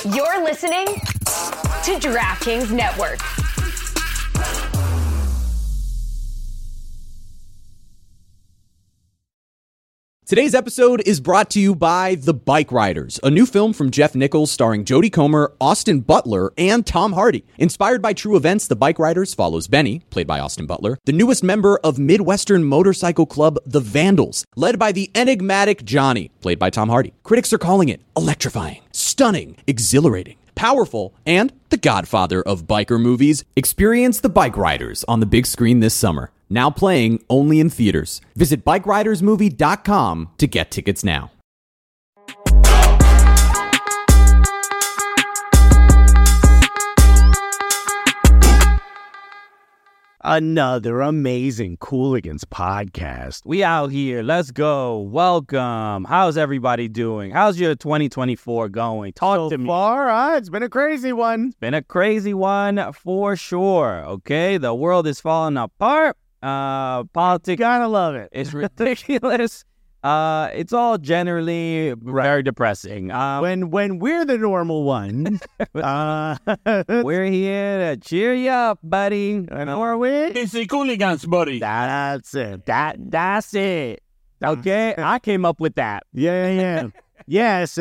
You're listening to DraftKings Network. Today's episode is brought to you by The Bike Riders, a new film from Jeff Nichols starring Jodie Comer, Austin Butler, and Tom Hardy. Inspired by true events, The Bike Riders follows Benny, played by Austin Butler, the newest member of Midwestern motorcycle club The Vandals, led by the enigmatic Johnny, played by Tom Hardy. Critics are calling it electrifying, stunning, exhilarating, powerful, and the godfather of biker movies. Experience The Bike Riders on the big screen this summer. Now playing only in theaters. Visit BikeRidersMovie.com to get tickets now. Another amazing Cooligans podcast. We out here. Let's go. Welcome. How's everybody doing? How's your 2024 going? Talk to me. So far, it's been a crazy one. It's been a crazy one for sure. Okay, the world is falling apart. Politics. Gotta love it. It's ridiculous. It's all generally very depressing. When we're the normal ones, we're here to cheer you up, buddy. Are we? It's the Cooligans, buddy. That's it. That's it. Okay, I came up with that. Yeah. Yes,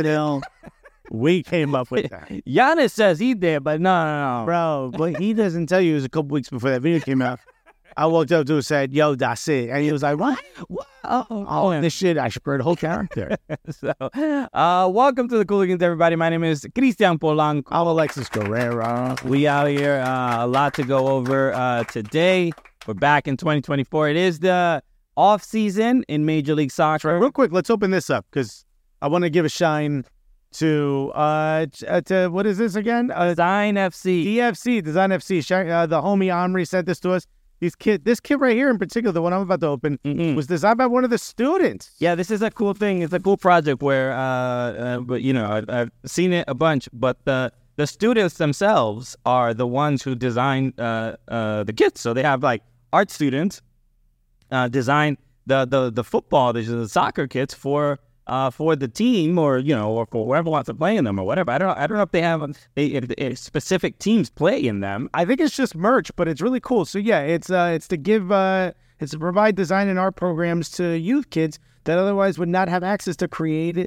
we came up with that. Giannis says he did, but no. Bro, but he doesn't tell you it was a couple weeks before that video came out. I walked up to him and said, yo, that's it. And he was like, what? Oh, this shit, I should create a whole character. So, welcome to the Cooligans, everybody. My name is Cristian Polanco. I'm Alexis Guerrero. We out here, a lot to go over today. We're back in 2024. It is the off season in Major League Soccer. Real quick, let's open this up because I want to give a shine to what is this again? Design FC. DFC, Design FC. The homie Omri sent this to us. This kid right here in particular, the one I'm about to open, was designed by one of the students. Yeah, this is a cool thing. It's a cool project where, but you know, I've seen it a bunch. But the students themselves are the ones who design the kits. So they have like art students design the football, the soccer kits for the team, or you know, or for whoever wants to play in them or whatever. I don't know if they have if specific teams play in them. I think it's just merch, but it's really cool. So yeah, it's to provide design and art programs to youth kids that otherwise would not have access to creative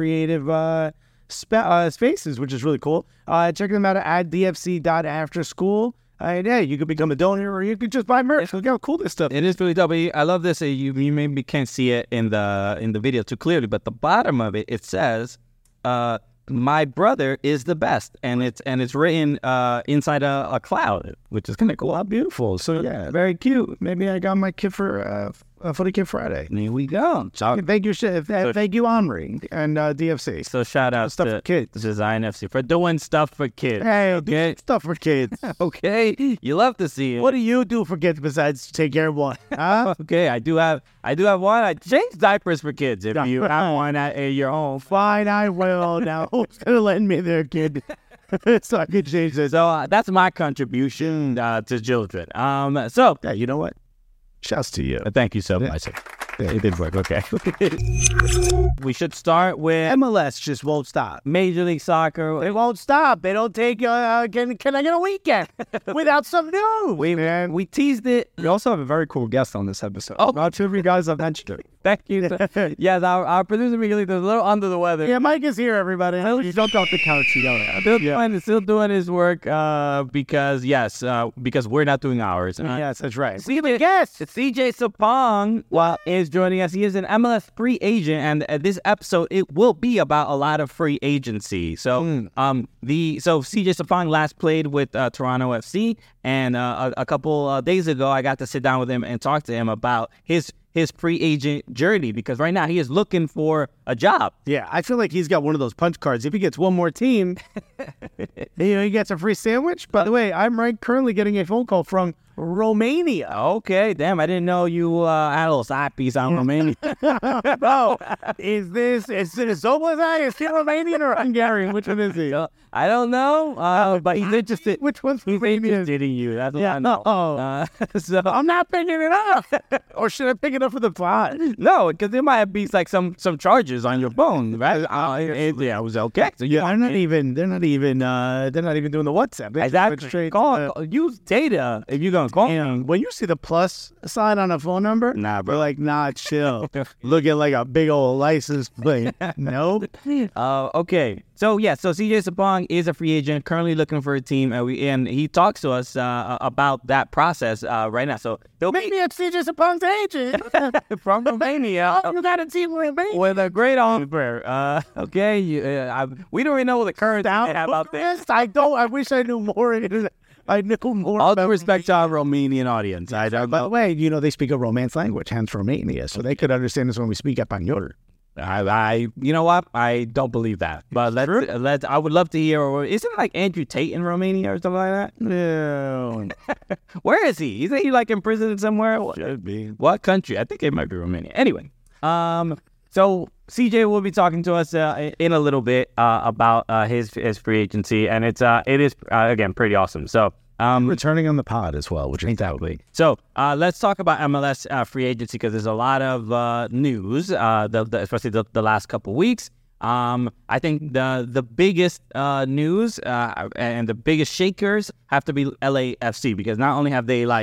spaces, which is really cool. Check them out at dfc.afterschool. Yeah, you could become a donor, or you could just buy merch. Look how cool this stuff. It is really dope. I love this. You maybe can't see it in the video too clearly, but the bottom of it says, "My brother is the best," and it's written inside a cloud, which is kind of cool. How beautiful. So yeah, very cute. Maybe I got my kid for the Kid Friday. There we go. Thank you, Omri and DFC. So shout out stuff to for kids. Design FC for doing stuff for kids. Hey, okay? Stuff for kids. Okay, you love to see it. What do you do for kids besides take care of one? Huh? Okay, I do have one. I change diapers for kids. If you have one at your home, fine, I will. Now, who's gonna lend me their kid? So I can change this. So that's my contribution to children. So yeah, you know what? Shouts to you. Thank you so much. It did work. Okay. We should start with MLS. Just won't stop. Major League Soccer. They won't stop. They don't take. Can I get a weekend without some news? We teased it. We also have a very cool guest on this episode. Oh, not two of you guys have mentioned it. Thank you. Yes, our producer Miguelito is a little under the weather. Yeah, Mike is here, everybody. You jumped off the couch. Still doing his work because we're not doing ours. Yes, that's right. Yes, CJ Sapong is joining us. He is an MLS free agent, and this episode it will be about a lot of free agency. So, CJ Sapong last played with Toronto FC, and a couple days ago, I got to sit down with him and talk to him about his free agent journey, because right now he is looking for a job. Yeah, I feel like he's got one of those punch cards. If he gets one more team, he gets a free sandwich. By the way, I'm currently getting a phone call from Romania. Okay, damn, I didn't know you had a little side piece on Romania. Bro, is Zoblazai? Is he Romanian or Hungarian? Which one is he? I don't know, but he's interested. Which one's He's Romanian? interested in you. That's what I know. So I'm not picking it up. Or should I pick it up for the plot? No, because there might be like some charges scratches on your bone, right? Yeah, it was okay. So They're not even doing the WhatsApp. They exactly. just straight, Use data if you're gonna call me. when you see the plus sign on a phone number, Nah, bro. we're like, nah, chill. Looking like a big old license plate. Nope. Okay. So CJ Sapong is a free agent, currently looking for a team, and he talks to us about that process right now. So he'll Maybe it's CJ Sapong's agent. be from Romania. You got a team with me. With a great offer. Okay. We don't even know the current about this. Yes, I don't. I wish I knew more. I knew more. All about due respect to our Romanian audience. I don't By the know. way, they speak a Romance language, hence Romania, so they could understand us when we speak Espanol. You know what? I don't believe that. But let's. I would love to hear. Isn't it like Andrew Tate in Romania or something like that? No. Where is he? Isn't he like in prison somewhere? Should be. What country? I think it might be Romania. Anyway, so CJ will be talking to us in a little bit about his free agency, and it is again pretty awesome. So. Returning on the pod as well, which ain't that big. So let's talk about MLS free agency because there's a lot of news, especially the last couple weeks. I think the biggest news and the biggest shakers have to be LAFC because not only have they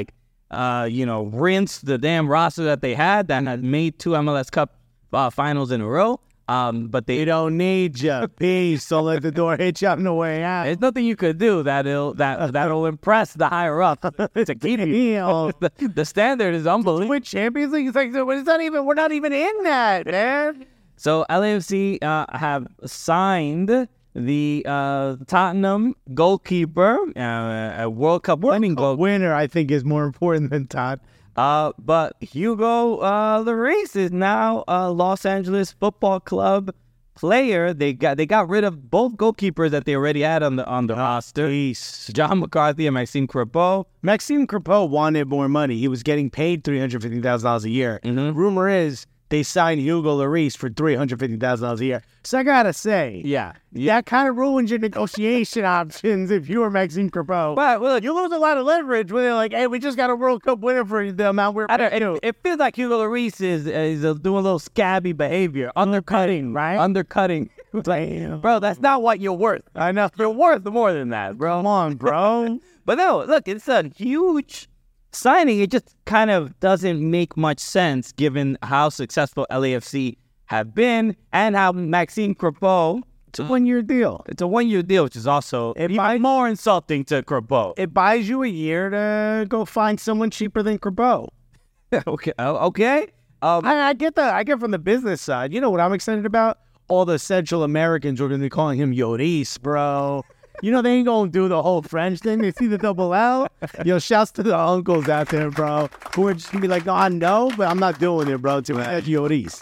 rinsed the damn roster that they had made 2 MLS Cup finals in a row. But they don't need you. Peace. Don't let the door hit you on the way out. There's nothing you could do that'll impress the higher up to keep you. The standard is unbelievable. With Champions League, it's like we're not even in that, man. So LAFC have signed the Tottenham goalkeeper, a World Cup winning goalkeeper. Winner, I think, is more important than Todd. But Hugo Lloris is now a Los Angeles Football Club player. They got rid of both goalkeepers that they already had on the roster. John McCarthy and Maxime Crepeau. Maxime Crepeau wanted more money. He was getting paid $350,000 a year. Mm-hmm. Rumor is they signed Hugo Lloris for $350,000 a year. So I gotta say, that kind of ruins your negotiation options if you were Maxime Crepeau. But well, You lose a lot of leverage when they're like, hey, we just got a World Cup winner for the amount we're it feels like Hugo Lloris is doing a little scabby behavior, undercutting, right? Undercutting. Damn. Bro, that's not what you're worth. I know. You're worth more than that, bro. Come on, bro. But no, look, it's a huge signing. It just kind of doesn't make much sense given how successful LAFC have been and how Maxime Crepeau. It's a 1-year deal. It's a 1-year deal, which is also even more insulting to Crepeau. It buys you a year to go find someone cheaper than Crepeau. Okay. Okay. I get that. I get from the business side. You know what I'm excited about? All the Central Americans are going to be calling him Lloris, bro. They ain't going to do the whole French thing. They see the double L. Shouts to the uncles out there, bro, who are just going to be like, I know, but I'm not doing it, bro. To Lloris.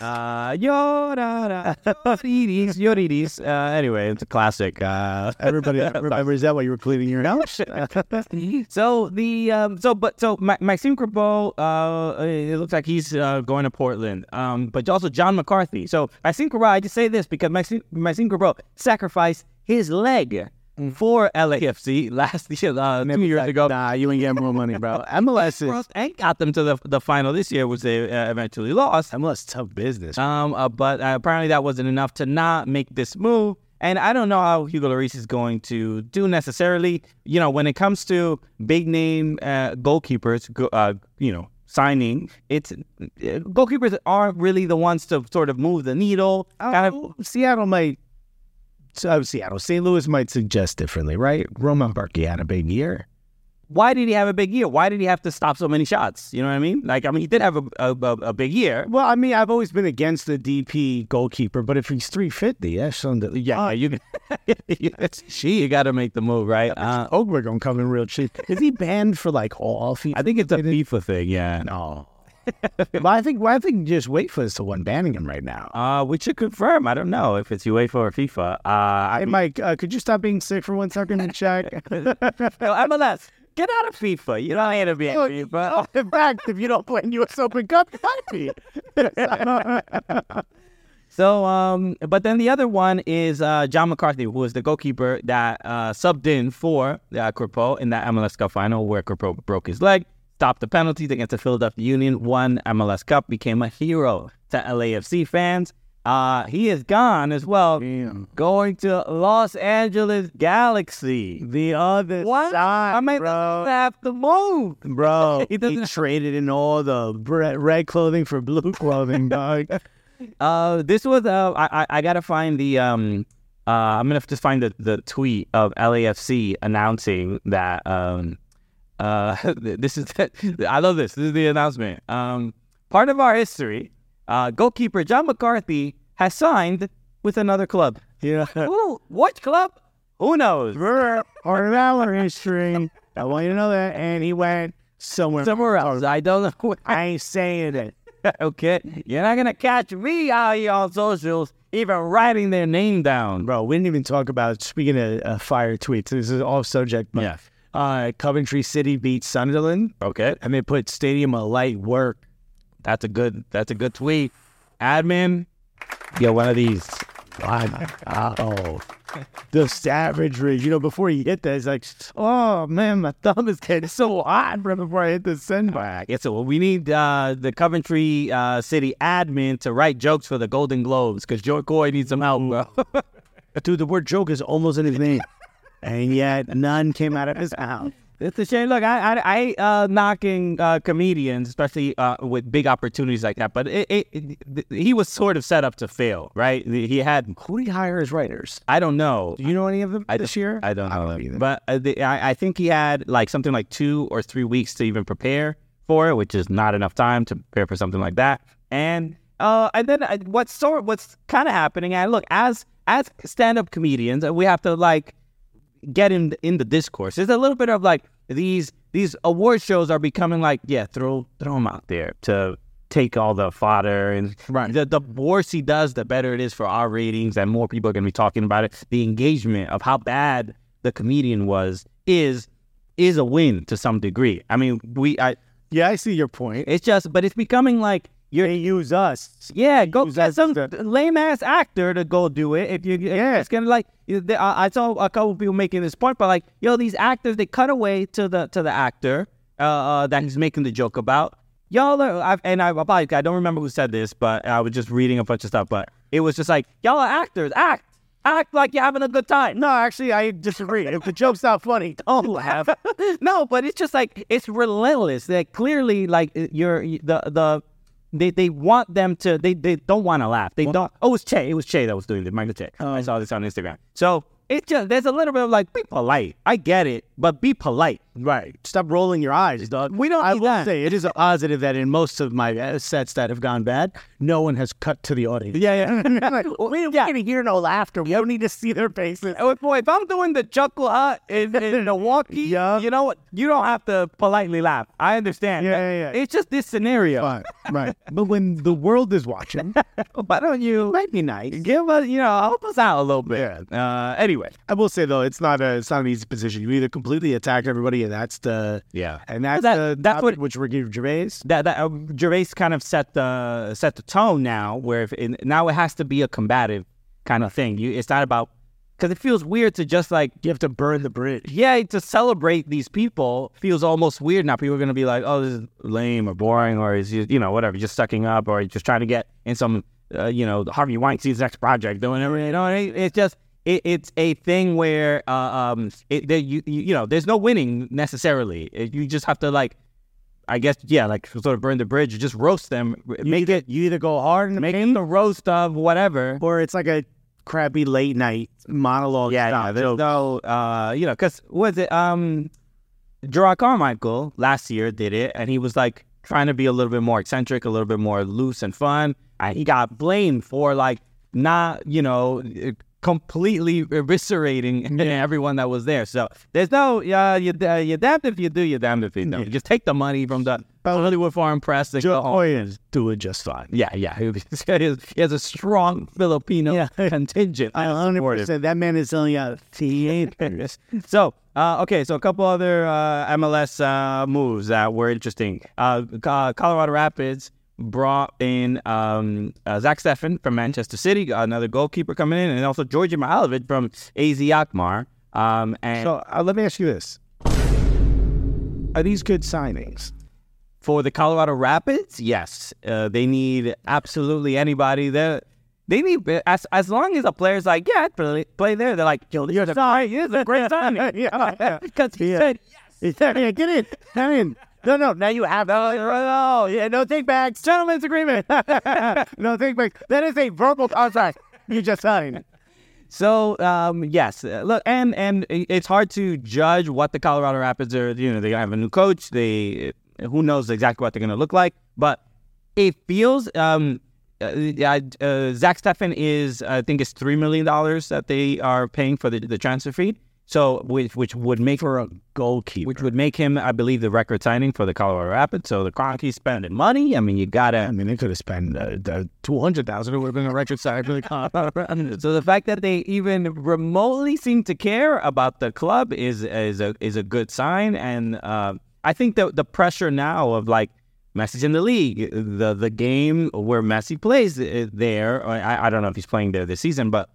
Lloris. Anyway, it's a classic. Everybody remembers that while you were cleaning your house? So Maxime Crepeau, it looks like he's going to Portland. But also John McCarthy. So Maxime Crepeau, I just say this because Maxime Crepeau sacrificed his leg for LAFC last year, 2 years ago. Nah, you ain't getting more money, bro. MLS is... And got them to the final this year, which they eventually lost. MLS tough business. But apparently that wasn't enough to not make this move. And I don't know how Hugo Lloris is going to do necessarily. When it comes to big name goalkeepers, signing, it's goalkeepers aren't really the ones to sort of move the needle. Seattle might. Seattle. St. Louis might suggest differently, right? Roman Burke had a big year. Why did he have a big year? Why did he have to stop so many shots? You know what I mean? He did have a big year. Well, I've always been against the DP goalkeeper, but if he's 350, you got to make the move, right? Ogber gonna come in real cheap. Is he banned for all FIFA? I think it's a FIFA thing. Yeah. No. Well, I think just UEFA is the one banning him right now. We should confirm. I don't know if it's UEFA or FIFA. Hey, Mike, could you stop being sick for 1 second and check? MLS, get out of FIFA. You don't have to be in FIFA. In fact, if you don't play in U.S. Open Cup, you might be. So, but then the other one is John McCarthy, who is the goalkeeper that subbed in for Crepeau in that MLS Cup final where Crepeau broke his leg. Stopped the penalties against the Philadelphia Union, won MLS Cup, became a hero to LAFC fans. He is gone as well. Damn. Going to Los Angeles Galaxy. The other What? side, I mean, bro. have to move. Bro, He doesn't- he traded in all the red clothing for blue clothing, dog. This was I gotta find the I'm gonna have to find the tweet of LAFC announcing that this is I love this. This is the announcement. Part of our history, goalkeeper John McCarthy has signed with another club. Yeah. Ooh, what club? Who knows? Part of our history. I want you to know that. And he went Somewhere else. I don't know. I ain't saying it. Okay, you're not gonna catch me out here on socials even writing their name down. Bro, we didn't even talk about, speaking of fire tweets, this is off subject, but Yeah. Coventry City beat Sunderland, Okay. and they put Stadium of Light work. That's a good tweet. Admin, get one of these. Oh, the savagery. You know, before you hit that, it's like, oh, man, my thumb is getting so hot right before I hit the send button. Yeah, so we need the Coventry City admin to write jokes for the Golden Globes because Joe Coy needs some help, bro. Dude, the word joke is almost in his name, and yet none came out of his mouth. It's a shame. Look, I knocking comedians, especially with big opportunities like that, but he was sort of set up to fail, right? He had, Who did he hire as writers? I don't know. Do you know any of them this year? I don't know. either. But I think he had like something like 2 or 3 weeks to even prepare for it, which is not enough time to prepare for something like that. And then what's kind of happening? And look, as stand-up comedians, we have to like get in the discourse. There's a little bit of like these award shows are becoming like, yeah, throw them out there to take all the fodder, and Right. the worse he does, the better it is for our ratings, and more people are going to be talking about it. The engagement of how bad the comedian is a win to some degree. I mean, Yeah, I see your point. it's just, but it's becoming like They use us. yeah, go Use get some that- lame ass actor to go do it. If you, it's gonna like. I saw a couple people making this point, but like, yo, these actors, they cut away to the actor that he's making the joke about. Y'all are, I don't remember who said this, but I was just reading a bunch of stuff. But it was just like, y'all are actors, act like you're having a good time. No, actually, I disagree. If the joke's not funny, don't laugh. No, but it's just like it's relentless. That clearly, like They want them to. They don't want to laugh. They don't. Oh, it was Che that was doing this. Michael Che. I saw this on Instagram. So it's just there's a little bit of like, be polite. I get it, but be polite. Right. Stop rolling your eyes, dog. We don't I need will that. say it is a positive that in most of my sets that have gone bad, no one has cut to the audience. Yeah. Like, we don't need to hear no laughter. We don't need to see their faces. Oh, boy, if I'm doing the chuckle hut in Milwaukee, Yeah. you know what? You don't have to politely laugh. I understand. Yeah. It's just this scenario. Fine. Right. But when the world is watching, Why don't you might be nice. give us, help us out a little bit? Anyway. I will say though, it's not an easy position. You either completely attack everybody, and that's the Yeah. and that's That's topic what- which we're giving Gervais. That Gervais kind of set the tone now, where now it has to be a combative kind of thing. It's not about, because it feels weird to just like, You have to burn the bridge. yeah, to celebrate these people feels almost weird. Now people are going to be like, oh, this is lame or boring, or is whatever, just sucking up, or just trying to get in some Harvey Weinstein's next project doing it. It's just it's a thing where there's no winning necessarily. You just have to like, I guess, like sort of burn the bridge, or just roast them, You either go hard and make it the roast of whatever. or it's like a crappy late night monologue. style. There's no, because was it Gerard Carmichael last year did it, and he was like trying to be a little bit more eccentric, a little bit more loose and fun, and he got blamed for like not, completely eviscerating everyone that was there. So there's no, you're damned if you do, you're damned if you don't. You just take the money from the Hollywood Foreign Press and go home. Joe is doing just fine. Yeah. He has a strong Filipino contingent. I 100%. That man is selling out theaters. So, okay, so a couple other MLS moves that were interesting. Colorado Rapids brought in Zach Steffen from Manchester City, another goalkeeper coming in, and also Georgi Mihailovic from AZ Alkmaar. And So let me ask you this: are these good signings? for the Colorado Rapids, yes, they need absolutely anybody. They need as long as a player's like, yeah, I'd play there. They're like, yo, you're a great signing. Yeah. Because he said, He said, yeah, get in. Come in. No, now you have no, yeah, no take backs. Gentleman's agreement. No take backs. That is a verbal contract you just signed. So, yes, look, and it's hard to judge what the Colorado Rapids are. You know, they have a new coach. Who knows exactly what they're going to look like, but it feels. Zach Steffen is, I think, it's $3 million that they are paying for the transfer fee. So, which would make For a goalkeeper. which would make him, I believe, the record signing for the Colorado Rapids. So the Cronkies spending money. I mean, you gotta. I mean, they could have spent $200,000. It would have been a record sign for the Colorado Rapids. So the fact that they even remotely seem to care about the club is a good sign, and I think that the pressure now of like Messi's in the league, the game where Messi plays there. I don't know if he's playing there this season, but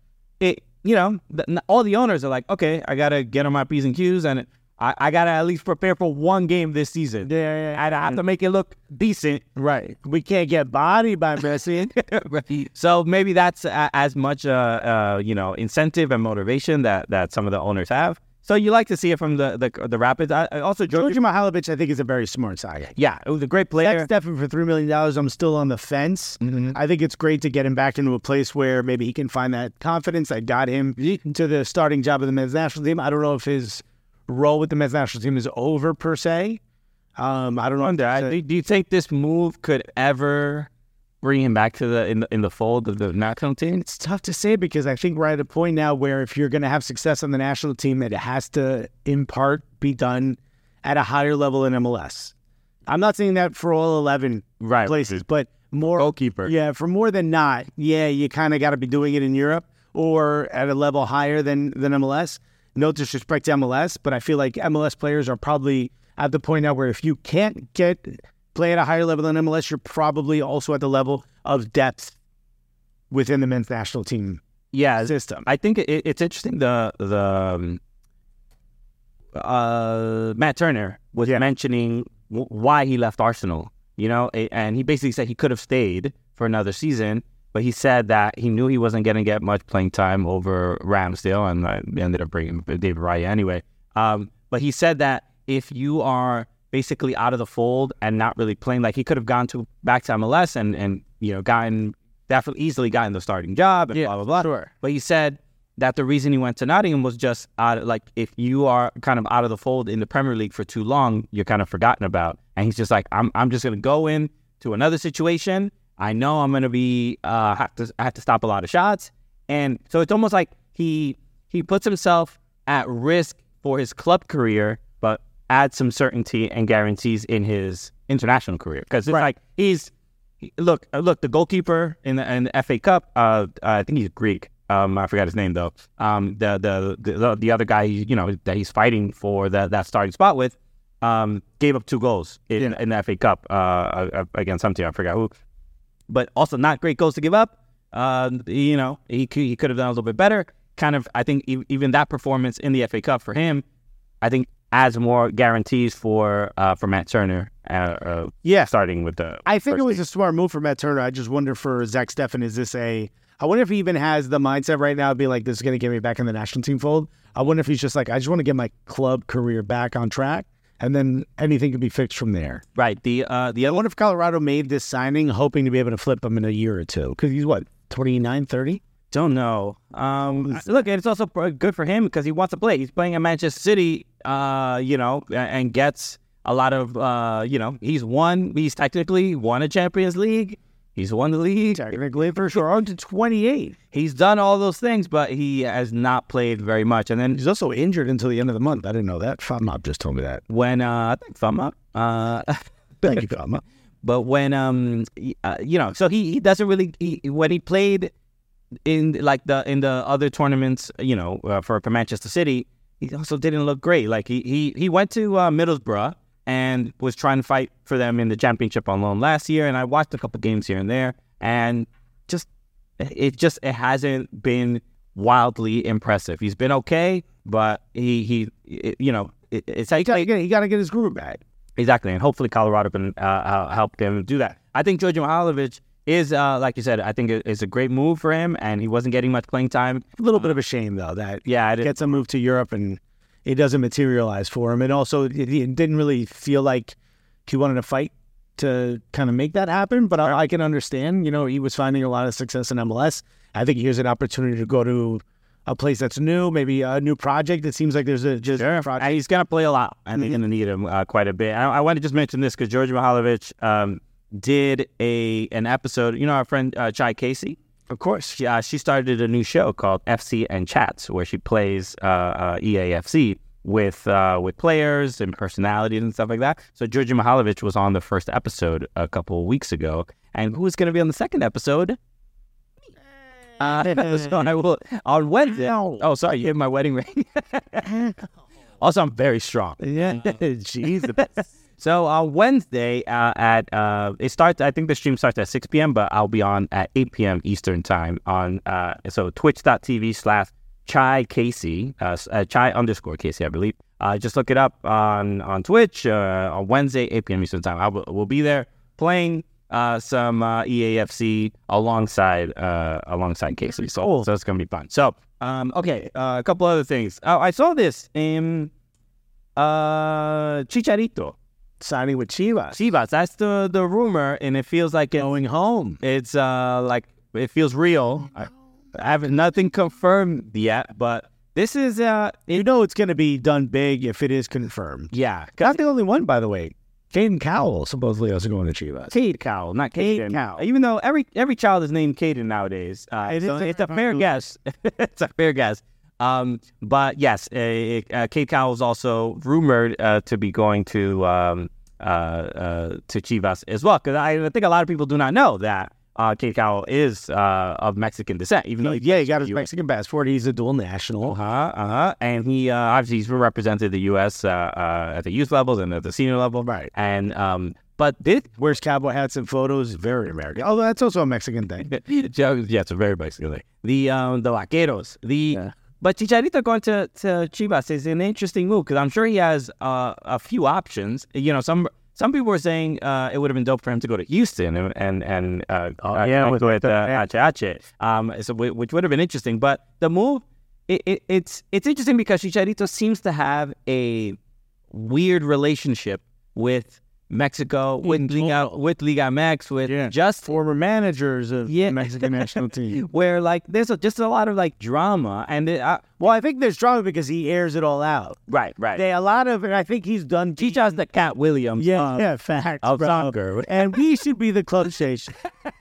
all the owners are like, okay, I gotta get on my P's and Q's, and I gotta at least prepare for one game this season. Yeah. I have to make it look decent. Right. We can't get bodied by Messi. So maybe that's as much incentive and motivation that some of the owners have. So you like to see it from the Rapids. I also Georgi Mihailovic, I think, is a very smart signing. yeah, it was a great player. Zach Steffen for $3 million, I'm still on the fence. Mm-hmm. I think it's great to get him back into a place where maybe he can find that confidence that got him to the starting job of the men's national team. I don't know if his role with the men's national team is over, per se. I don't know. Do you think this move could ever bring him back to in the fold of the national team? It's tough to say because I think we're at a point now where if you're going to have success on the national team, it has to, in part, be done at a higher level in MLS. I'm not saying that for all 11 places, but more Goalkeeper. Yeah, for more than not, you kind of got to be doing it in Europe or at a level higher than MLS. No disrespect to MLS, but I feel like MLS players are probably at the point now where if you can't play at a higher level than MLS, you're probably also at the level of depth within the men's national team system. I think it's interesting. Matt Turner was mentioning why he left Arsenal, and he basically said he could have stayed for another season, but he said that he knew he wasn't going to get much playing time over Ramsdale, and I ended up bringing David Raya anyway. But he said that if you are basically out of the fold and not really playing, like he could have gone back to MLS and definitely easily gotten the starting job and blah, blah, blah. Sure. But he said that the reason he went to Nottingham was just if you are kind of out of the fold in the Premier League for too long, you're kind of forgotten about. And he's just like, I'm just going to go in to another situation. I know I'm going to be, I have to stop a lot of shots. And so it's almost like he puts himself at risk for his club career, but add some certainty and guarantees in his international career, because it's like look the goalkeeper in the FA Cup. I think he's Greek. I forgot his name though. The other guy, that he's fighting for that starting spot with, gave up 2 goals in the FA Cup against some team. I forgot who, but also not great goals to give up. He could have done a little bit better. Kind of, I think even that performance in the FA Cup for him, I think, adds more guarantees for Matt Turner. Starting with the. I think it was a smart move for Matt Turner. I just wonder for Zach Steffen, I wonder if he even has the mindset right now to be like, this is going to get me back in the national team fold. I wonder if he's just like, I just want to get my club career back on track, and then anything can be fixed from there. Right. I wonder if Colorado made this signing hoping to be able to flip him in a year or two, because he's 29, 30? Don't know. Look, it's also good for him because he wants to play. He's playing at Manchester City, and gets a lot of, he's technically won a Champions League. He's won the league. Technically, for sure. On to 28. He's done all those things, but he has not played very much. And then he's also injured until the end of the month. I didn't know that. Famab just told me that. When, I think Famab. Thank you, Famab. But when, so he doesn't really, when he played in the other tournaments, for Manchester City, he also didn't look great. Like he went to Middlesbrough and was trying to fight for them in the championship on loan last year. And I watched a couple games here and there, and it hasn't been wildly impressive. He's been okay, but it's like he got to get his groove back. Exactly, and hopefully Colorado can help them do that. I think Georgi Mihailovic is like you said, I think it's a great move for him, and he wasn't getting much playing time. A little bit of a shame, though, that Yeah, gets a move to Europe and it doesn't materialize for him. And also, it didn't really feel like he wanted to fight to kind of make that happen. But I can understand, he was finding a lot of success in MLS. I think here's an opportunity to go to a place that's new, maybe a new project. It seems like there's a project. And he's going to play a lot, and they're going to need him quite a bit. I want to just mention this because George Mihailovic did an episode. Our friend Chai Casey? Of course. She started a new show called FC and Chats, where she plays EAFC with players and personalities and stuff like that. So Georgi Mihailovic was on the first episode a couple of weeks ago, and who's going to be on the second episode? So I will on Wednesday. Oh, sorry, you have my wedding ring. Also, I'm very strong. Yeah, Jesus. So on Wednesday it starts. I think the stream starts at 6 p.m., but I'll be on at 8 p.m. Eastern time on twitch.tv/Chai Casey, Chai_Casey, I believe. Just look it up on Twitch on Wednesday, 8 p.m. Eastern time. We'll be there playing some EAFC alongside Casey. So it's gonna be fun. So a couple other things. I saw this in Chicharito Signing with Chivas. Chivas. That's the rumor, and it feels like Going home. It's like it feels real. I haven't nothing confirmed yet, but this is it's going to be done big if it is confirmed. yeah. Not the only one, by the way. Caden Cowell supposedly also going to Chivas. Cade Cowell, not Caden. Cade Cowell. Even though every child is named Caden nowadays, it's a fair guess. It's a fair guess. But yes, Cade Cowell is also rumored to be going to Chivas as well. Because I think a lot of people do not know that Cade Cowell is of Mexican descent. Even though He got his Mexican passport. He's a dual national. And he obviously he's represented the U.S. At the youth levels and at the senior level. Right. And but this Wears cowboy hats and photos. Very American. Although that's also a Mexican thing. yeah, it's a very Mexican thing. The vaqueros. But Chicharito going to Chivas is an interesting move because I'm sure he has a few options. Some people were saying it would have been dope for him to go to Houston and with Ache, so which would have been interesting. But the move, it's interesting because Chicharito seems to have a weird relationship with Mexico, with Liga MX, with just Former managers of the Mexican national team. where like there's just a lot of like drama and I think there's drama because he airs it all out. right. I think he's done. Chicha's the Cat Williams. Facts, of bro. soccer. And we should be the club station.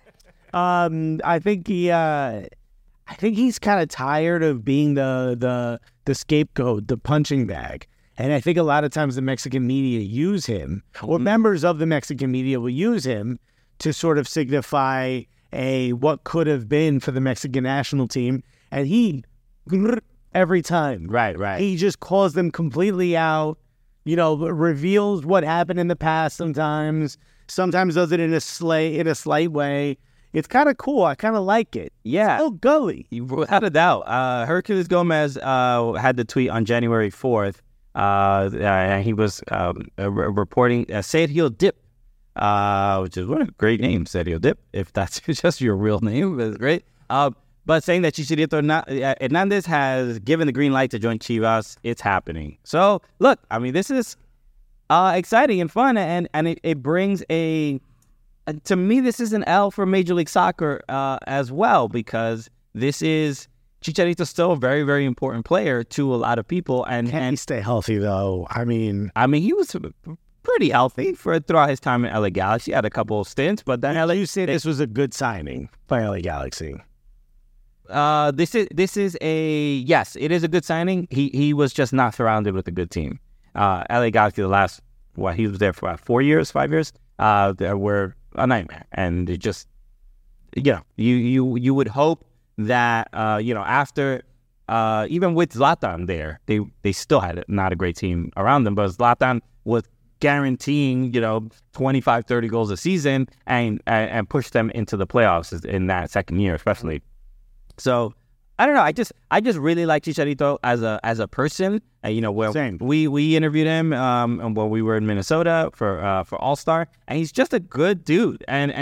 I think he's kind of tired of being the scapegoat, the punching bag. And I think a lot of times the Mexican media use him, or members of the Mexican media will use him to sort of signify what could have been for the Mexican national team. And he, every time. Right. He just calls them completely out, reveals what happened in the past sometimes does it in a slight way. It's kind of cool. I kind of like it. Yeah. It's still gully. Without a doubt. Hercules Gomez had the tweet on January 4th. He was reporting Sergio Dip, which is what a great name, Sergio Dip, if that's just your real name. That's great. But saying that Chicharito Hernandez has given the green light to join Chivas, it's happening. So, look, I mean, this is exciting and fun, and it brings to me, this is an L for Major League Soccer as well, because this is Chicharito's still a very, very important player to a lot of people. And Can he stay healthy, though? I mean, he was pretty healthy throughout his time in LA Galaxy. He had a couple of stints, but then you say this was a good signing by LA Galaxy. This is yes, it is a good signing. He was just not surrounded with a good team. LA Galaxy, he was there for 5 years. They were a nightmare, and it just, you would hope that after even with Zlatan there, they still had not a great team around them, but Zlatan was guaranteeing 25-30 goals a season and push them into the playoffs in that second year especially. So I don't know, I just really like Chicharito as a person. Same. We interviewed him when we were in Minnesota for All-Star, and he's just a good dude, and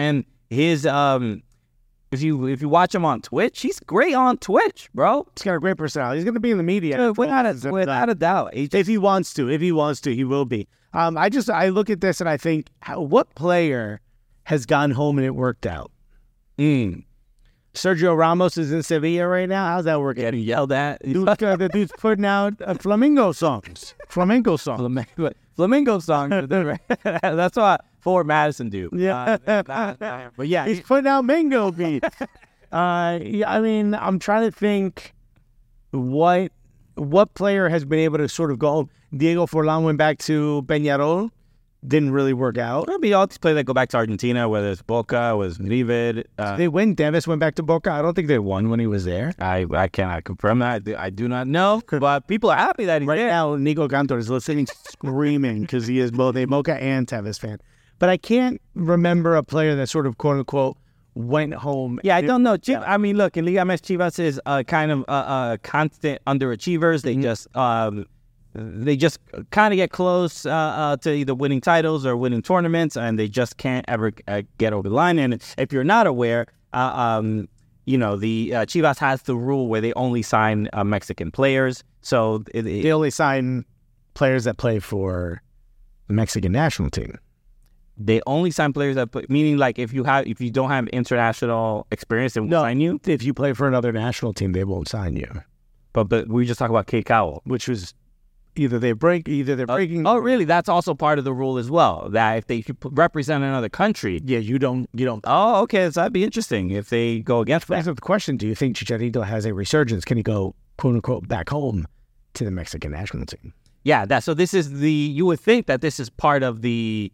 his if you watch him on Twitch, he's great on Twitch, bro. He's got a great personality. He's going to be in the media. Without a doubt. If he wants to, he will be. I look at this and I think, what player has gone home and it worked out? Sergio Ramos is in Sevilla right now. How's that working? Getting yelled at. The dude's putting out flamenco songs. Flamenco songs. Flamingo song. That's what Forward Madison do. Yeah. But yeah, He's putting out mango beats. I mean, I'm trying to think what player has been able to sort of go home. Diego Forlan went back to Peñarol. Didn't really work out. maybe all these players that go back to Argentina, whether it's Boca, was River. They win. Davis went back to Boca. I don't think they won when he was there. I cannot confirm that. I do not know. But people are happy that he's Right there. now, Nico Cantor is listening, screaming because he is both a Boca and Tevez fan. But I can't remember a player that sort of, quote unquote, went home. Yeah, I don't know. I mean, look, in Liga MX, Chivas is kind of constant underachievers. They just kind of get close to either winning titles or winning tournaments, and they just can't ever get over the line. And if you're not aware, the Chivas has the rule where they only sign Mexican players. So They only sign players that play for the Mexican national team. they only sign players that play, meaning like if you don't have international experience, they won't sign you. If you play for another national team, they won't sign you. But we just talk about Kate Cowell. Which was either they're breaking. Oh, really? That's also part of the rule as well. That if you represent another country, Yeah, you don't. oh, okay, so that'd be interesting if they go against that. That's the question. Do you think Chicharito has a resurgence? Can he go, quote unquote, back home to the Mexican national team? Yeah, so this is you would think that this is part of the,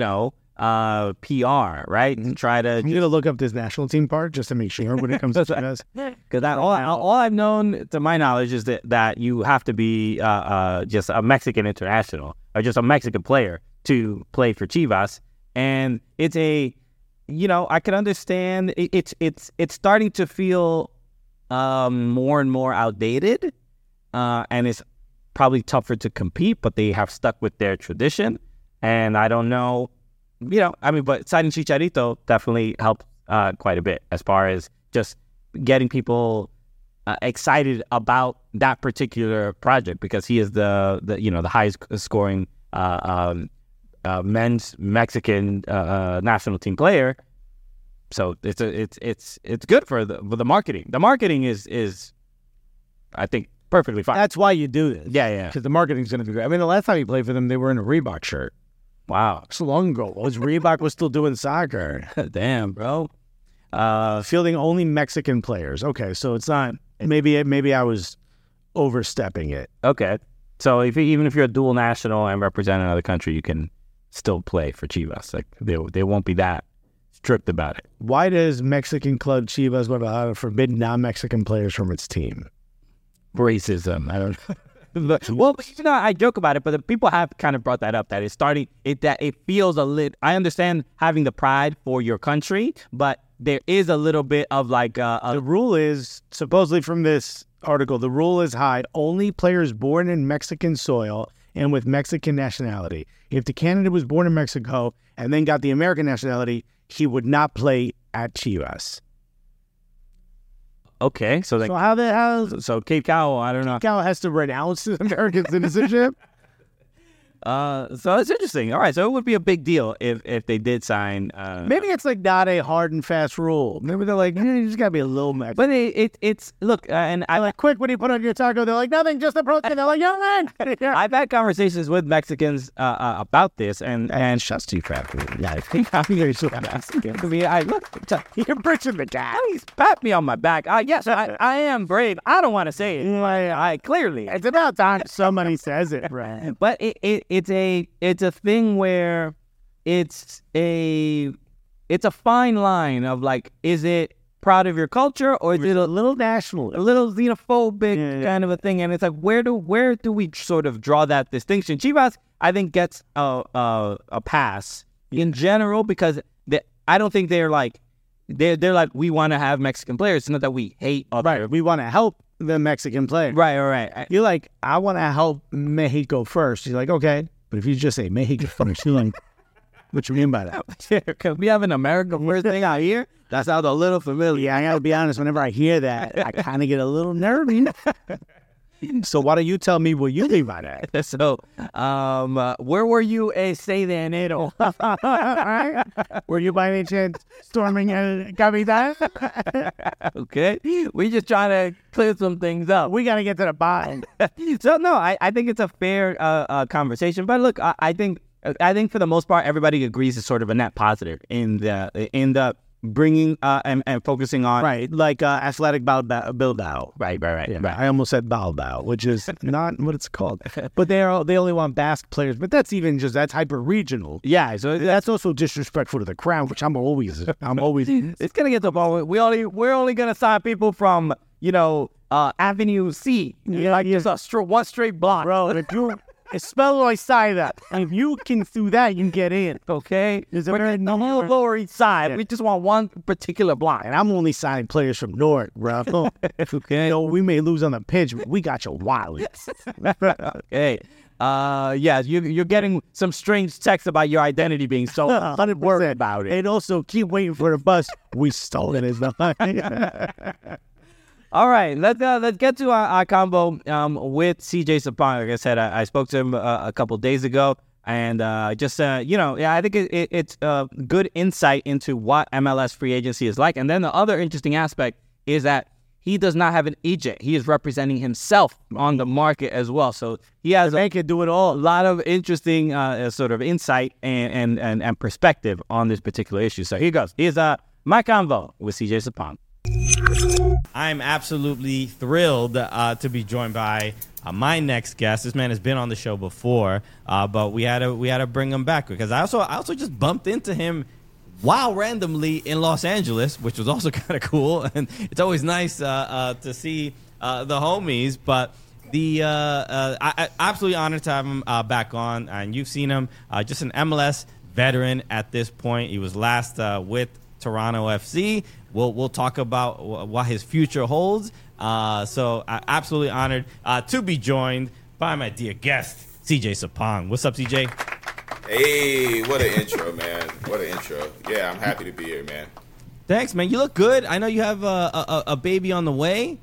PR, right? To try to, I'm going to look up this national team part just to make sure when it comes to us. because all I've known, to my knowledge, is that you have to be just a Mexican international or just a Mexican player to play for Chivas. And it's I can understand it's starting to feel more and more outdated, and it's probably tougher to compete, but they have stuck with their tradition. And I don't know, but signing Chicharito definitely helped quite a bit as far as just getting people excited about that particular project, because he is the highest scoring men's Mexican national team player. So it's good for the marketing. The marketing is I think perfectly fine. That's why you do this. Yeah. Because the marketing's going to be great. I mean, the last time he played for them, they were in a Reebok shirt. Wow. So long ago. Reebok was still doing soccer. Damn, bro. Fielding only Mexican players. Okay, so it's not. Maybe I was overstepping it. Okay. So even if you're a dual national and represent another country, you can still play for Chivas. Like they won't be that strict about it. Why does Mexican club Chivas Guadalajara forbid non-Mexican players from its team? Racism. I don't know. Well, I joke about it, but the people have kind of brought that up, that it feels a little. I understand having the pride for your country, but there is a little bit of like the rule is, supposedly from this article, the rule is hide only players born in Mexican soil and with Mexican nationality. If the candidate was born in Mexico and then got the American nationality, he would not play at Chivas. Okay, so Kate Cowell, I don't know. Cowell has to renounce his American citizenship. So it's interesting. All right, so it would be a big deal if they did sign. Maybe it's like not a hard and fast rule. Maybe they're like, you just gotta be a little Mexican. But it's look, and I like quick when you put on your taco, they're like nothing, just approach it. They're like, young man. I've had conversations with Mexicans about this, and shuts to you, crap. Yeah, I think I'm very so Mexican. I mean, you're bridging the gap. Please pat me on my back. Yes, I am brave. I don't want to say it. I clearly. It's about time somebody says it, right? But it's a thing where it's a fine line of like, is it proud of your culture or is it a little national, a little xenophobic kind of a thing? And it's like, where do we sort of draw that distinction? Chivas, I think, gets a pass in general because I don't think they're like we want to have Mexican players. It's not that we hate other. Right. We want to help the Mexican player. Right. You're like, I want to help Mexico first. You're like, okay. But if you just say Mexico first, you're like, What you mean by that? Can we have an American first thing out here? That sounds a little familiar. Yeah, I gotta be honest. Whenever I hear that, I kind of get a little nervy. So why don't you tell me what you mean by that? So, where were you a stay de enero? Were you by any chance storming Capital? Okay, we just trying to clear some things up. We gotta get to the bottom. So no, I think it's a fair conversation. But look, I think for the most part, everybody agrees it's sort of a net positive in the bringing and focusing on Right, like athletic Bilbao. right. I almost said Bilbao, which is not what it's called. But they only want Basque players. But that's hyper regional. Yeah, so That's also disrespectful to the crown, which I'm always. it's gonna get to the point where we're only gonna sign people from Avenue C, just one straight block, Bro, if you spell like that, if you can do that, you get in. Okay, We're in the whole Lower East Side. Yeah. We just want one particular block. And I'm only signing players from North, bro. Okay. We may lose on the pitch, but we got your wallets. Okay. Yeah, you're getting some strange texts about your identity being stolen. 100% Worry about it. And also, keep waiting for the bus. We stole it. It's not. All right, let's get to our combo with CJ Sapong. Like I said, I spoke to him a couple days ago, and I think it's good insight into what MLS free agency is like. And then the other interesting aspect is that he does not have an agent. He is representing himself on the market as well. So he has They can do it all. a lot of interesting sort of insight and perspective on this particular issue. So here goes. Here's my convo with CJ Sapong. I'm absolutely thrilled to be joined by my next guest. This man has been on the show before, but we had to bring him back because I also just bumped into him randomly in Los Angeles, which was also kind of cool. And it's always nice to see the homies. But I absolutely honored to have him back on. And you've seen him, just an MLS veteran at this point. He was last with Toronto FC. We'll talk about what his future holds. So absolutely honored to be joined by my dear guest, CJ Sapong. What's up, CJ? Hey, what an intro, man. What an intro. Yeah, I'm happy to be here, man. Thanks, man. You look good. I know you have a baby on the way.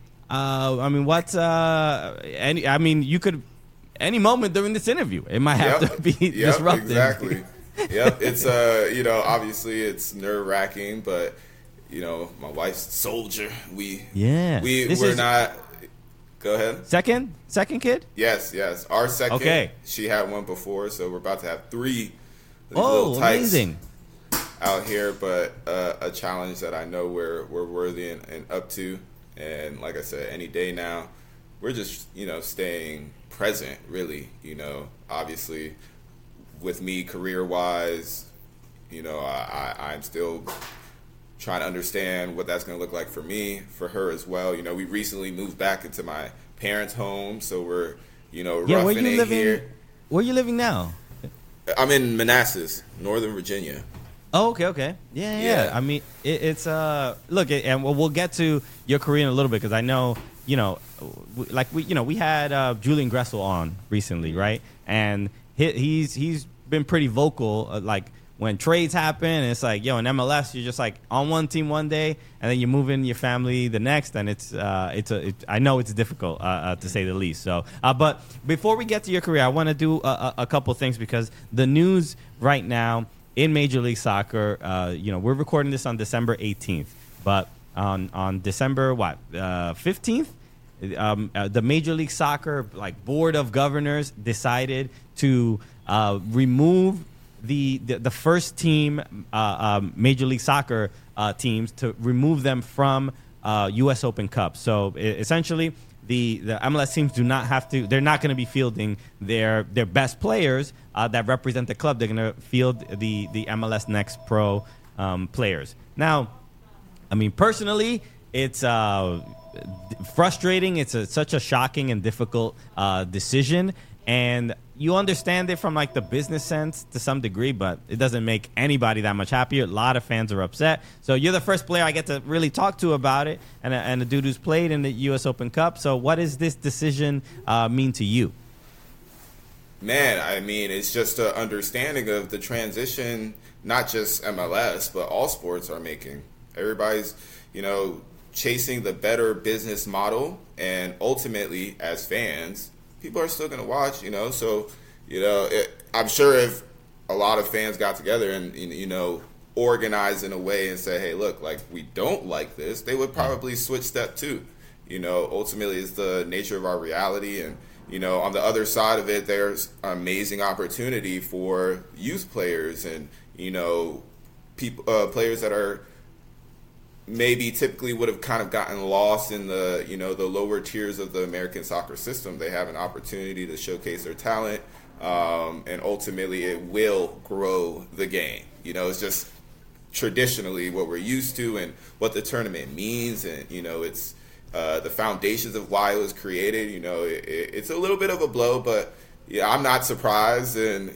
You could any moment during this interview. It might have to be disruptive. Exactly. Yep. It's obviously it's nerve-wracking, but my wife's a soldier. We're not. Go ahead. Second kid? Yes. Our second. Okay. She had one before, so we're about to have 3. Oh, little tykes amazing. Out here, but a challenge that I know we're worthy and up to. And like I said, any day now, we're just staying present. Really, obviously, with me career-wise, I'm still trying to understand what that's going to look like for me, for her as well. We recently moved back into my parents' home, so we're, roughing it here. Where are you living now? I'm in Manassas, Northern Virginia. Oh, okay. Yeah. I mean, it's and we'll get to your career in a little bit because I know, we had Julian Gressel on recently, right? And he's been pretty vocal, when trades happen, it's like, in MLS, you're just like on one team one day, and then you move in your family the next, and I know it's difficult to say the least. So, but before we get to your career, I want to do a couple things because the news right now in Major League Soccer, we're recording this on December 18th, but on December 15th, the Major League Soccer board of governors decided to remove the first team Major League Soccer teams, to remove them from U.S. Open Cup. So essentially, the MLS teams they're not going to be fielding their best players that represent the club. They're going to field the MLS Next Pro players. Now, I mean, personally, it's frustrating. It's such a shocking and difficult decision. And you understand it from the business sense to some degree, but it doesn't make anybody that much happier. A lot of fans are upset. So you're the first player I get to really talk to about it, and a dude who's played in the U.S. Open Cup. So what does this decision mean to you? Man, I mean, it's just an understanding of the transition, not just MLS, but all sports are making. Everybody's, chasing the better business model, and ultimately, as fans, people are still going to watch, So, I'm sure if a lot of fans got together and, organized in a way and say, hey, look, like, we don't like this, they would probably switch step two. Ultimately, it's the nature of our reality, and on the other side of it, there's amazing opportunity for youth players and, people, players that are maybe typically would have kind of gotten lost in the, the lower tiers of the American soccer system. They have an opportunity to showcase their talent, and ultimately it will grow the game. It's just traditionally what we're used to and what the tournament means, and, it's the foundations of why it was created. It's a little bit of a blow, but yeah, I'm not surprised, and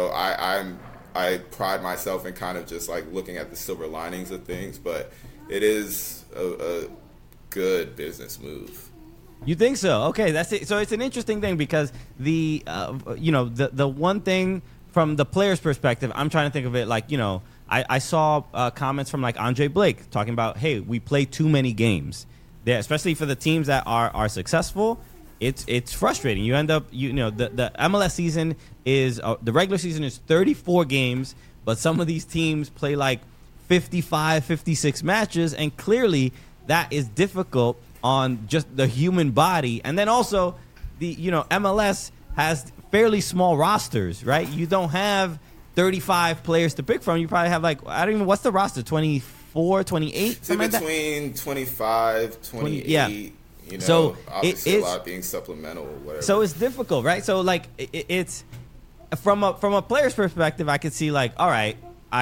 I pride myself in kind of just like looking at the silver linings of things, but it is a good business move. You think so? Okay, that's it. So it's an interesting thing because the one thing from the player's perspective, I'm trying to think of it like, I saw comments from like Andre Blake talking about, hey, we play too many games. Yeah, especially for the teams that are successful, it's frustrating. You end up, the MLS season is the regular season is 34 games, but some of these teams play like 55, 56 matches, and clearly that is difficult on just the human body. And then also, the MLS has fairly small rosters, right? You don't have 35 players to pick from. You probably have like, I don't even, what's the roster, 24, 28? It's in between like 25, 28. Yeah. So obviously a lot being supplemental or whatever. So it's difficult, right? So like it's from a player's perspective, I could see like, all right,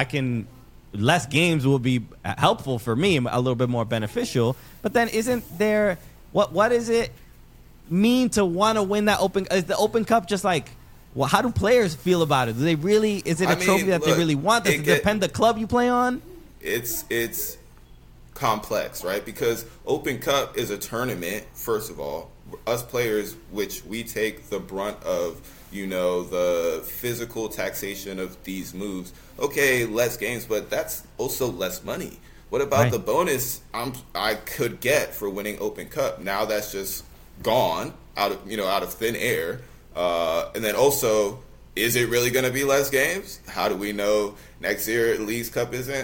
less games will be helpful for me, a little bit more beneficial. But then isn't there, what does it mean to want to win that is the Open Cup just like, well, how do players feel about it? Do they really, is it a trophy that they really want? Does it depend the club you play on? It's complex, right? Because Open Cup is a tournament, first of all. Us players, which we take the brunt of, the physical taxation of these moves. Okay, less games, but that's also less money. What about the bonus I could get for winning Open Cup? Now that's just gone out of thin air. And then also, is it really going to be less games? How do we know next year Leagues Cup isn't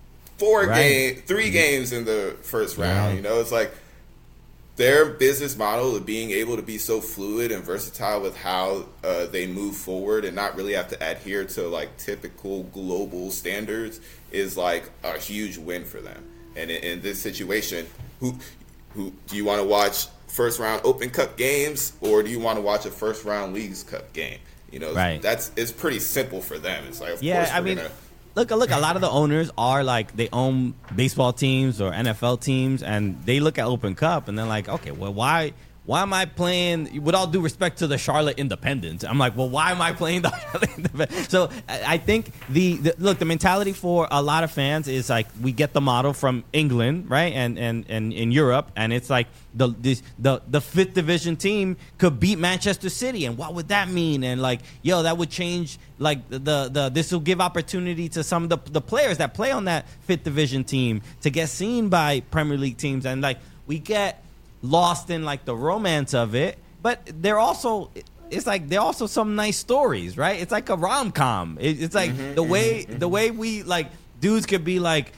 3 games in the first round? It's like their business model of being able to be so fluid and versatile with how they move forward and not really have to adhere to like typical global standards is like a huge win for them. And in this situation, who do you want to watch first round Open Cup games, or do you want to watch a first round Leagues Cup game? It's pretty simple for them. It's like, of course, we're gonna. Look, a lot of the owners are like, they own baseball teams or NFL teams, and they look at Open Cup and they're like, okay, well, why am I playing, with all due respect to the Charlotte Independence? I'm like, well, why am I playing the Charlotte Independence? So I think the mentality for a lot of fans is like, we get the model from England, right? And in Europe, and it's like the fifth division team could beat Manchester City, and what would that mean? And like, that would change, like this will give opportunity to some of the players that play on that fifth division team to get seen by Premier League teams, and like we get lost in like the romance of it, but there are also some nice stories, right? It's like a rom-com. It's like the way we like, dudes could be like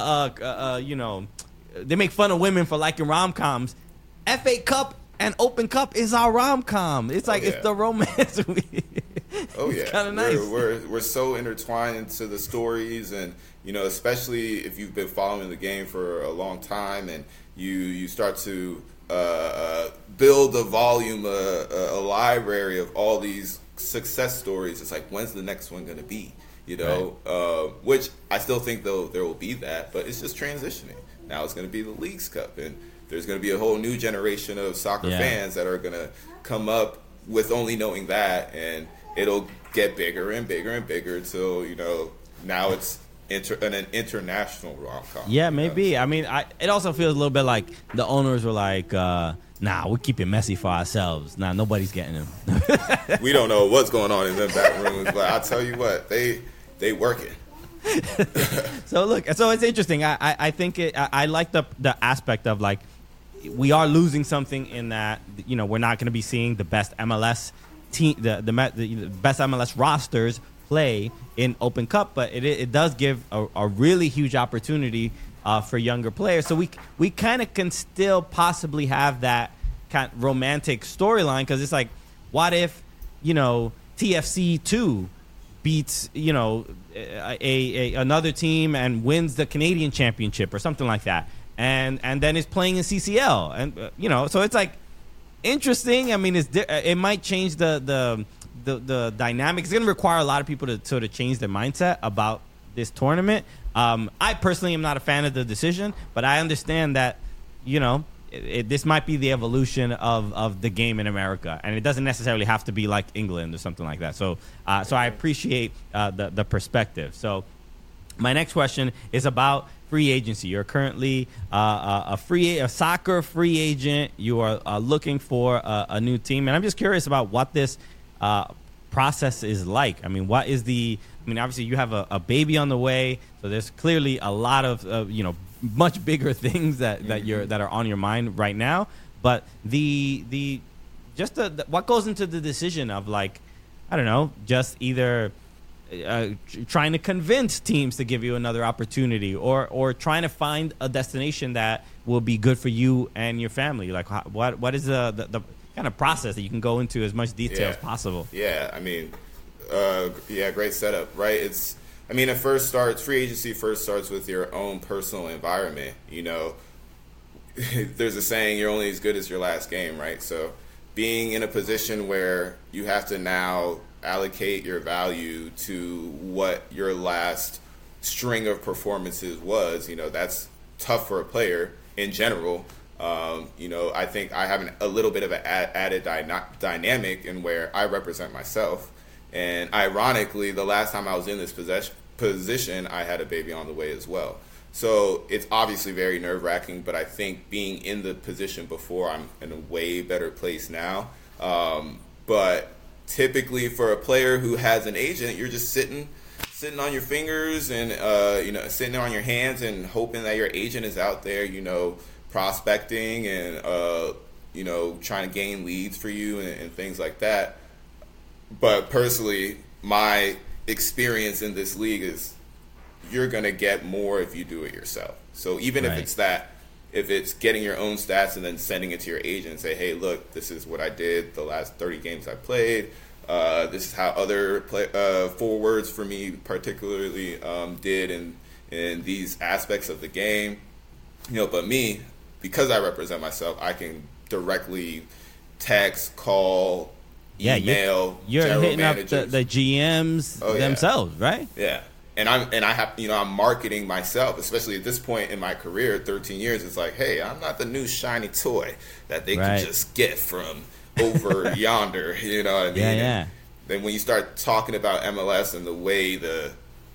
they make fun of women for liking rom-coms. FA Cup and Open Cup is our rom-com. It's like, it's the romance. It's kind of nice. We're so intertwined into the stories, and especially if you've been following the game for a long time, and you start to build a volume, a library of all these success stories. It's like, when's the next one going to be? Which I still think though there will be that, but it's just transitioning. Now it's going to be the Leagues Cup, and there's going to be a whole new generation of soccer fans that are going to come up with only knowing that, and it'll get bigger and bigger and bigger till now it's an international rom-com. Yeah, maybe. I mean, it also feels a little bit like the owners were like, nah, we're keeping Messi for ourselves. Nah, nobody's getting him. We don't know what's going on in them back rooms, but I'll tell you what, they working. So it's interesting. I think I like the aspect of like we are losing something in that we're not going to be seeing the best MLS team, the best MLS rosters play in Open Cup, but it does give a really huge opportunity for younger players. So we kind of can still possibly have that kind of romantic storyline because it's like, what if TFC 2 beats another team and wins the Canadian Championship or something like that, and then is playing in CCL, and so it's like interesting. I mean, it might change the dynamic. It's going to require a lot of people to sort of change their mindset about this tournament. I personally am not a fan of the decision, but I understand that this might be the evolution of the game in America, and it doesn't necessarily have to be like England or something like that. So I appreciate the perspective. So my next question is about free agency. You're currently a soccer free agent. You are looking for a new team, and I'm just curious about what this process is like. I mean, obviously you have a baby on the way, so there's clearly a lot of much bigger things that are on your mind right now. But what goes into the decision of like, I don't know, just either trying to convince teams to give you another opportunity, or trying to find a destination that will be good for you and your family. Like, what is the kind of process that you can go into as much detail as possible? Yeah, I mean, great setup, right? Free agency first starts with your own personal environment. There's a saying, you're only as good as your last game, right? So being in a position where you have to now allocate your value to what your last string of performances was, that's tough for a player in general. I think I have a little bit of an added dynamic in where I represent myself. And ironically, the last time I was in this position, I had a baby on the way as well. So it's obviously very nerve-wracking, but I think being in the position before, I'm in a way better place now. But typically for a player who has an agent, you're just sitting on your fingers and sitting on your hands and hoping that your agent is out there, prospecting and trying to gain leads for you and things like that. But personally, my experience in this league is you're going to get more if you do it yourself. So even if it's getting your own stats and then sending it to your agent and say, hey, look, this is what I did the last 30 games I played. This is how other forwards for me particularly did in these aspects of the game. But me, because I represent myself, I can directly text, call, email. You're hitting managers. Up the GMs themselves, right? Yeah, and I have I'm marketing myself, especially at this point in my career, 13 years. It's like, hey, I'm not the new shiny toy that they can just get from over yonder. You know what I mean? Yeah. And then when you start talking about MLS and the way the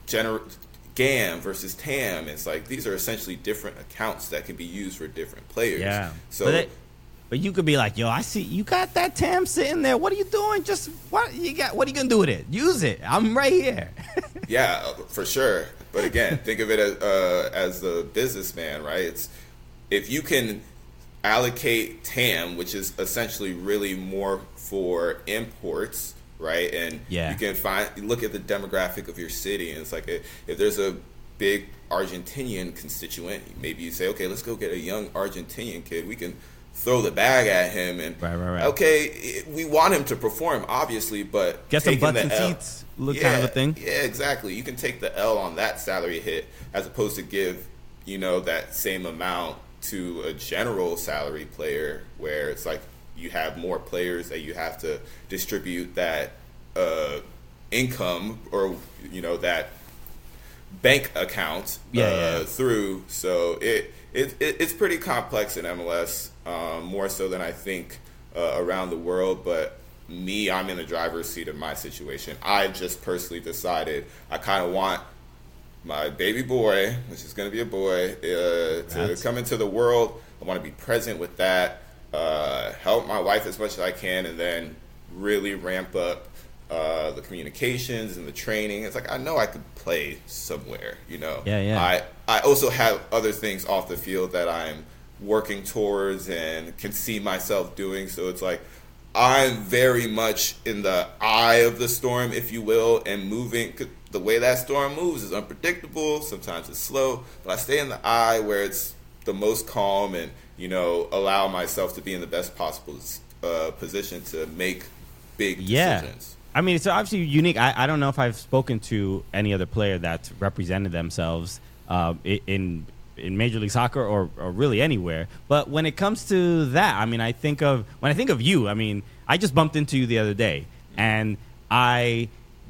GAM versus TAM, it's like these are essentially different accounts that can be used for different players. Yeah. So. But you could be like, yo, I see you got that TAM sitting there. What are you doing? What are you gonna do with it? Use it. I'm right here. Yeah, for sure. But again, think of it as the businessman, right? It's if you can allocate TAM, which is essentially really more for imports, right? And you can look at the demographic of your city, and it's like if there's a big Argentinian constituent, maybe you say, okay, let's go get a young Argentinian kid. We can throw the bag at him and okay, we want him to perform, obviously, but get some butts and seats, kind of a thing. Yeah, exactly. You can take the L on that salary hit as opposed to give that same amount to a general salary player, where it's like you have more players that you have to distribute that income or that bank account through. So it's pretty complex in MLS, more so than I think around the world. But I'm in the driver's seat of my situation. I just personally decided I kind of want my baby boy, which is going to be a boy, to come into the world. I want to be present with that, help my wife as much as I can, and then really ramp up the communications and the training. It's like, I know I could play somewhere, you know. Yeah. I also have other things off the field that I'm working towards and can see myself doing. So it's like, I'm very much in the eye of the storm, if you will, and moving. The way that storm moves is unpredictable. Sometimes it's slow, but I stay in the eye where it's the most calm and, you know, allow myself to be in the best possible position to make big decisions. I mean, it's obviously unique. I don't know if I've spoken to any other player that's represented themselves in Major League Soccer or really anywhere. But when it comes to that, I mean, when I think of you, I mean, I just bumped into you the other day, and I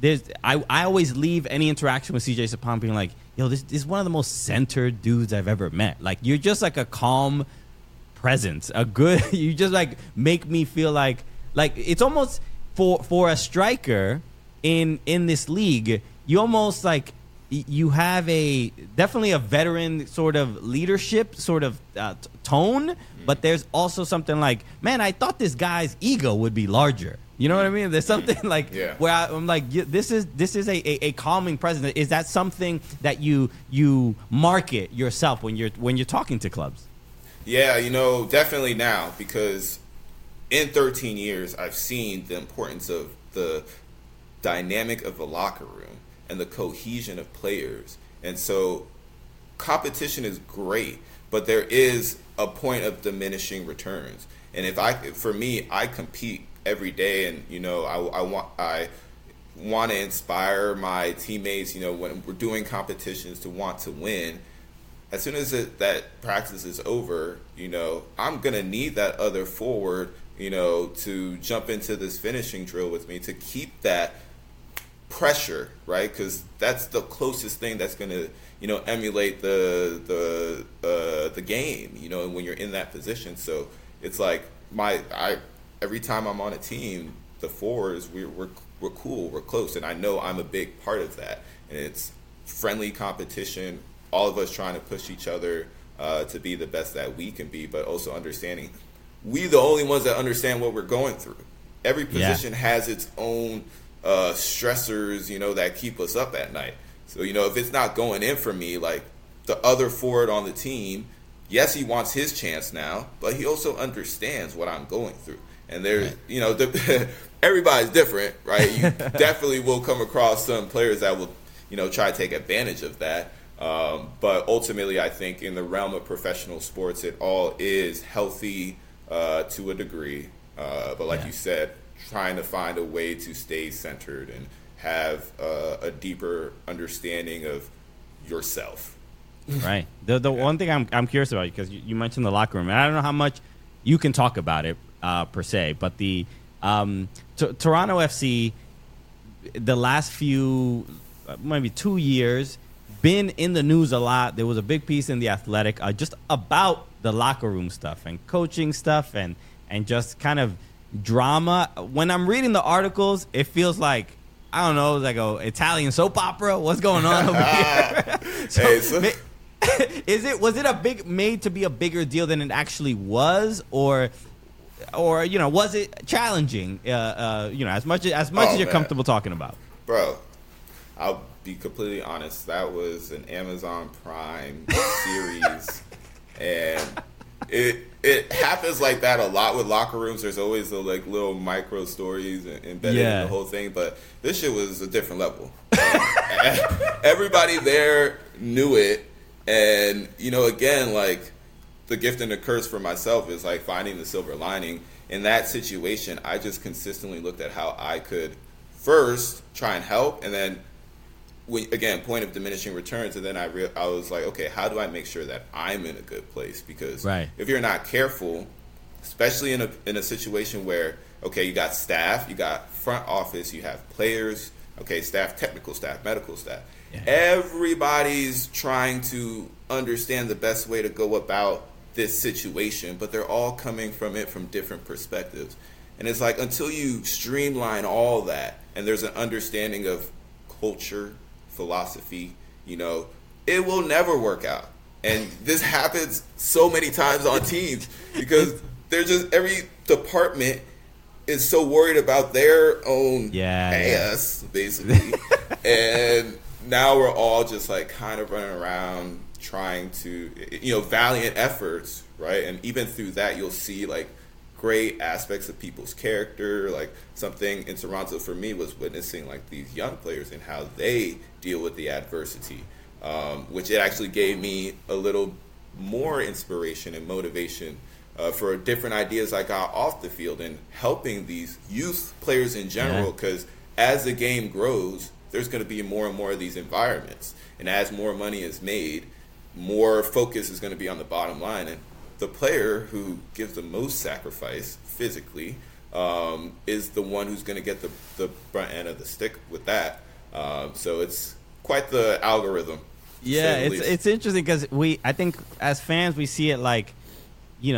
always leave any interaction with CJ Sapong being like, yo, this is one of the most centered dudes I've ever met. Like, you're just like a calm presence, you just like make me feel like it's almost for a striker in this league, you almost like you have definitely a veteran sort of leadership sort of tone, but there's also something like, man, I thought this guy's ego would be larger. You know what I mean? There's something like where I'm like, this is a calming presence. Is that something that you market yourself when you're talking to clubs? Yeah, you know, definitely now, because in 13 years, I've seen the importance of the dynamic of the locker room and the cohesion of players. And so competition is great, but there is a point of diminishing returns. And for me, I compete every day, and, you know, I want to inspire my teammates, you know, when we're doing competitions, to want to win. As soon as that practice is over, you know, I'm going to need that other forward, you know, to jump into this finishing drill with me to keep that pressure, right? Because that's the closest thing that's going to, you know, emulate the game, you know, when you're in that position. So it's like every time I'm on a team, the forwards, we're cool, we're close, and I know I'm a big part of that. And it's friendly competition, all of us trying to push each other to be the best that we can be, but also understanding we the only ones that understand what we're going through. Every position has its own stressors, you know, that keep us up at night. So, you know, if it's not going in for me, like the other forward on the team, yes, he wants his chance now, but he also understands what I'm going through. And there's, you know, everybody's different, right? You definitely will come across some players that will, you know, try to take advantage of that. But ultimately, I think in the realm of professional sports, it all is healthy to a degree. But like you said, trying to find a way to stay centered and have a deeper understanding of yourself. Right. The one thing I'm curious about, because you mentioned the locker room, and I don't know how much you can talk about it per se, but the Toronto FC, the last few, maybe 2 years, been in the news a lot. There was a big piece in The Athletic just about the locker room stuff and coaching stuff and just kind of drama. When I'm reading the articles, it feels like, I don't know, like a Italian soap opera. What's going on over here? Was it made to be a bigger deal than it actually was, or you know, was it challenging? You know, as much as you're comfortable talking about, bro. I'll be completely honest. That was an Amazon Prime series, and it happens like that a lot with locker rooms. There's always the like little micro stories embedded in the whole thing, but this shit was a different level. Everybody there knew it, and you know, again, like the gift and the curse for myself is like finding the silver lining in that situation. I just consistently looked at how I could first try and help, and then point of diminishing returns, and then I was like, okay, how do I make sure that I'm in a good place? Because if you're not careful, especially in a situation where, okay, you got staff, you got front office, you have players, okay, staff, technical staff, medical staff. Yeah. Everybody's trying to understand the best way to go about this situation, but they're all coming from it from different perspectives. And it's like, until you streamline all that, and there's an understanding of culture, philosophy, it will never work out. And this happens so many times on teams because they're just, every department is so worried about their own ass, basically. And now we're all just like kind of running around trying to, valiant efforts, right? And even through that, you'll see like great aspects of people's character. Like something in Toronto for me was witnessing like these young players and how they deal with the adversity, which it actually gave me a little more inspiration and motivation for different ideas I got off the field and helping these youth players in general, because as the game grows, there's going to be more and more of these environments. And as more money is made, more focus is going to be on the bottom line. And the player who gives the most sacrifice physically is the one who's going to get the front end of the stick with that. So it's quite the algorithm. Yeah, it's interesting because I think as fans we see it like, you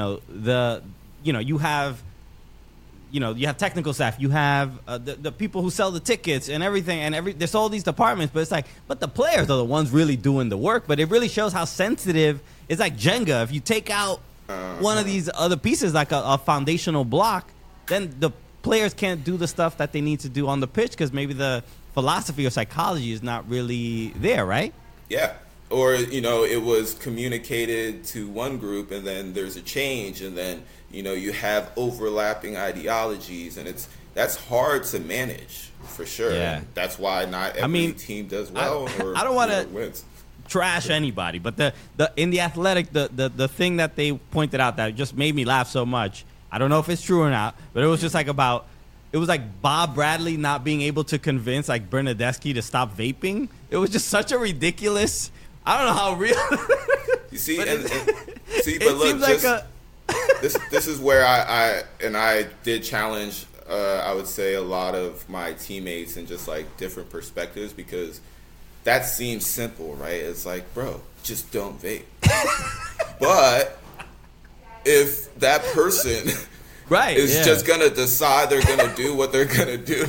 have technical staff, you have the people who sell the tickets and everything, and there's all these departments, but it's like, but the players are the ones really doing the work. But it really shows how sensitive it's like Jenga. If you take out one of these other pieces, like a foundational block, then the players can't do the stuff that they need to do on the pitch because maybe the philosophy or psychology is not really there, right? Yeah. Or, it was communicated to one group and then there's a change and then, you have overlapping ideologies and that's hard to manage for sure. Yeah. And that's why not every team does well I don't want to wins. Trash anybody, but the in the Athletic, the thing that they pointed out that just made me laugh so much, I don't know if it's true or not, but it was just like it was like Bob Bradley not being able to convince like Bernadeschi to stop vaping. It was just such a ridiculous. I don't know how real. You see, but look, just, this is where I did challenge. I would say a lot of my teammates and just like different perspectives, because that seems simple, right? It's like, bro, just don't vape. But if that person is just gonna decide they're gonna do what they're gonna do,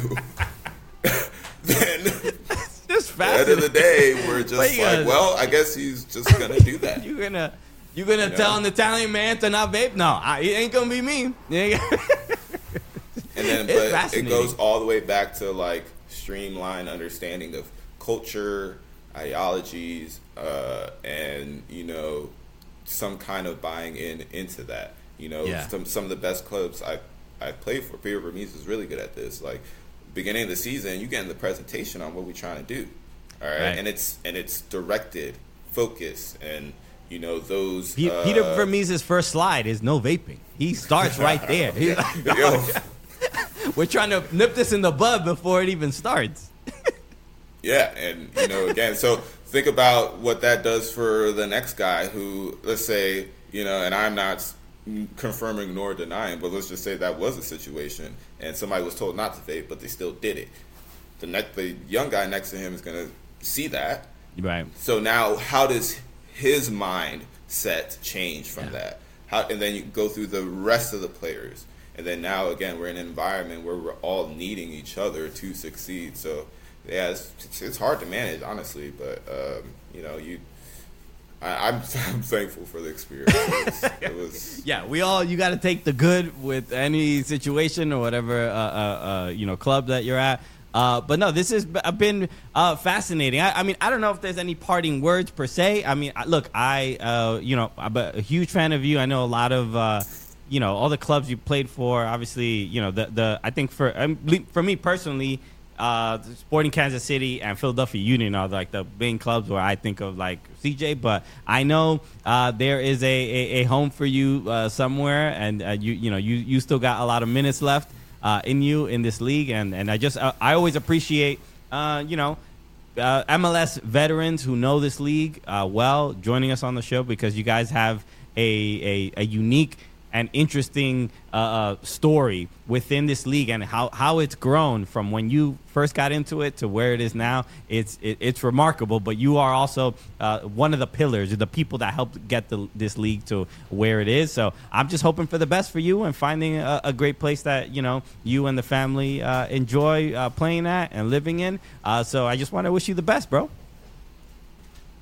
then at the end of the day, we're just like, well, I guess he's just gonna do that. You're gonna tell an Italian man to not vape? No, it ain't gonna be me. And then, but it goes all the way back to like streamlined understanding of culture, ideologies, and some kind of buying into that. Some of the best clubs I played for, Pierre Vermes is really good at this. Like beginning of the season, you get in the presentation on what we're trying to do, all right? And it's directed, focused, and those. Peter Vermes' first slide is no vaping. He starts right there. He's like, no. We're trying to nip this in the bud before it even starts. Yeah, and again, so think about what that does for the next guy who, let's say, and I'm not confirming nor denying, but let's just say that was a situation and somebody was told not to vape, but they still did it. The young guy next to him is going to see that. Right. So now how does his mindset change from that? And then you go through the rest of the players. And then now, again, we're in an environment where we're all needing each other to succeed. So, yeah, it's hard to manage, honestly. But, I'm thankful for the experience. It was yeah, you got to take the good with any situation or whatever, club that you're at. But no, this has been fascinating. I mean, I don't know if there's any parting words per se. I mean, look, I'm a huge fan of you. I know a lot of, all the clubs you played for. Obviously, I think for me personally, Sporting Kansas City and Philadelphia Union are like the main clubs where I think of like CJ. But I know there is a home for you somewhere, and you still got a lot of minutes left in you in this league, and I always appreciate MLS veterans who know this league well joining us on the show, because you guys have a unique and interesting story within this league and how it's grown from when you first got into it to where it is now. It's remarkable, but you are also one of the pillars, the people that helped get this league to where it is. So I'm just hoping for the best for you and finding a great place that you and the family enjoy playing at and living in. So I just want to wish you the best, bro.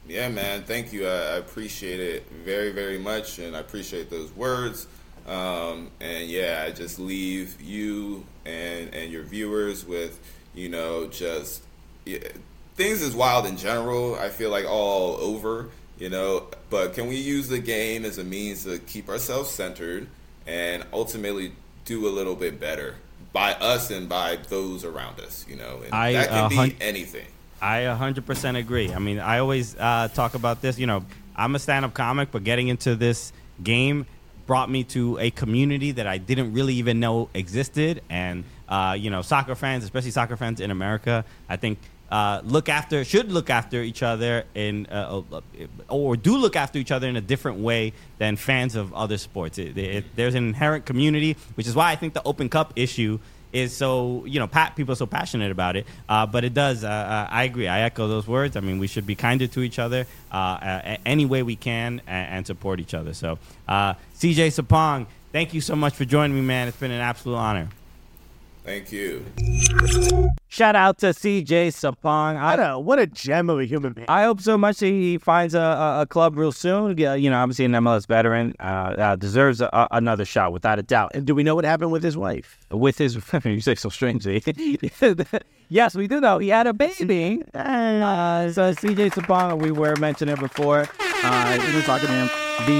Yeah, man. Thank you. I appreciate it very, very much, and I appreciate those words. And yeah, I just leave you and your viewers with, just things is wild in general. I feel like all over, but can we use the game as a means to keep ourselves centered and ultimately do a little bit better by us and by those around us, and that can be anything. I 100% agree. I mean, I always talk about this. I'm a stand-up comic, but getting into this game brought me to a community that I didn't really even know existed. And, soccer fans, especially soccer fans in America, I think should look after each other or do look after each other in a different way than fans of other sports. There's an inherent community, which is why I think the Open Cup issue is so, people are so passionate about it. But it does, I agree. I echo those words. I mean, we should be kinder to each other any way we can and support each other. So, CJ Sapong, thank you so much for joining me, man. It's been an absolute honor. Thank you. Shout out to CJ Sapong. What a gem of a human being. I hope so much he finds a club real soon. Obviously an MLS veteran, deserves another shot without a doubt. And do we know what happened with his wife? With his, you say so strangely. Yes, we do know. He had a baby. So CJ Sapong, we were mentioning before. We were talking to him.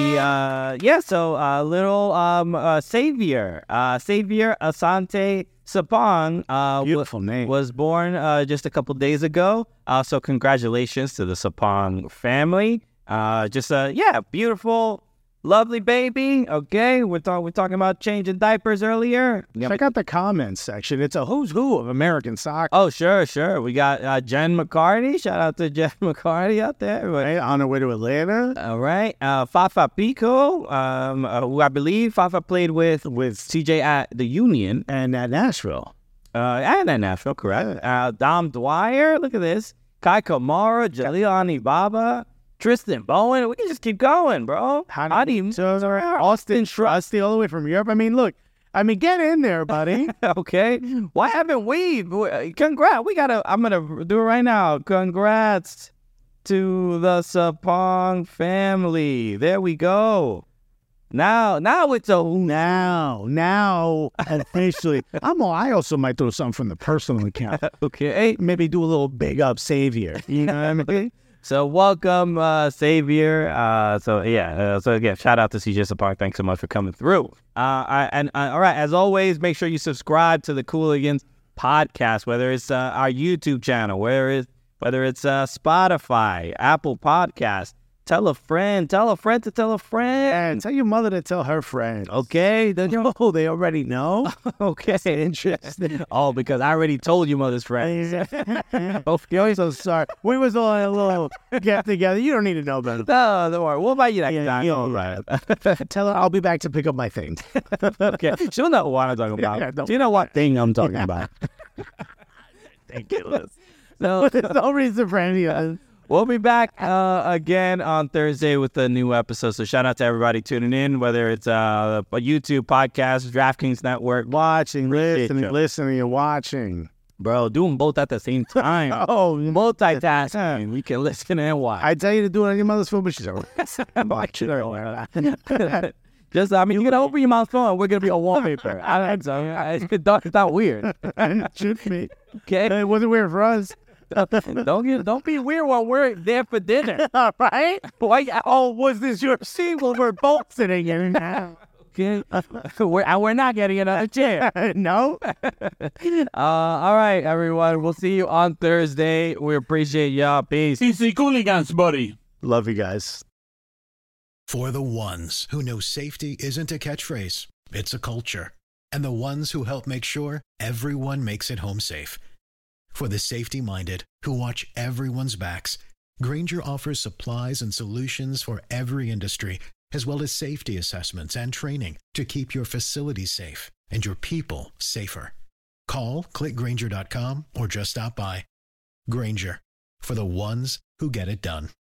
Little Xavier Asante Sapong Beautiful name. was born just a couple days ago. So congratulations to the Sapong family. Beautiful, lovely baby. Okay, we're talking about changing diapers earlier. Check out the comments section. It's a who's who of American soccer. Oh, sure. We got Jen McCarty. Shout out to Jen McCarty out there. Right, on her way to Atlanta. All right. Fafa Pico, who I believe Fafa played with CJ at the Union. And at Nashville. And at Nashville, correct. Dom Dwyer, look at this. Kai Kamara, Jalil Baba, Tristan Bowen. We can just keep going, bro. How do you... Austin Trusty all the way from Europe. I mean, look. Get in there, buddy. Okay. Why haven't we? Congrats. I'm going to do it right now. Congrats to the Sapong family. There we go. Now it's a now officially. I also might throw something from the personal account. Okay. Maybe do a little big up Xavier. You know what I mean? So welcome, Xavier. So again, shout out to CJ Sapong. Thanks so much for coming through. All right, as always, make sure you subscribe to the Cooligans podcast, whether it's our YouTube channel, whether it's Spotify, Apple Podcasts. Tell a friend to tell a friend. And tell your mother to tell her friend. Okay. They already know. Okay. Interesting. Oh, because I already told your mother's friends. Okay, so sorry. We was all a little get together. You don't need to know about it. No, don't worry. What about you next time? You're all right. Tell her I'll be back to pick up my things. Okay. She'll know what I'm talking about. She know what thing I'm talking about. Ridiculous. So there's no reason for any of this. We'll be back again on Thursday with a new episode. So shout out to everybody tuning in, whether it's a YouTube podcast, DraftKings Network. Listening, and watching. Bro, do them both at the same time. Multitasking. We can listen and watch. I tell you to do it on your mother's phone, but she's over. Watch it. You can open your mouth's phone. We're going to be a wallpaper. It's not weird. It should be. Okay. It wasn't weird for us. Don't be weird while we're there for dinner. All right? Boy, was this your seat? Well, we're both sitting here now. Okay. We're not getting another chair. No? All right, everyone. We'll see you on Thursday. We appreciate y'all. Peace. CC Cooligans, buddy. Love you guys. For the ones who know safety isn't a catchphrase, it's a culture. And the ones who help make sure everyone makes it home safe. For the safety-minded who watch everyone's backs, Grainger offers supplies and solutions for every industry, as well as safety assessments and training to keep your facilities safe and your people safer. Call, click Grainger.com, or just stop by. Grainger, for the ones who get it done.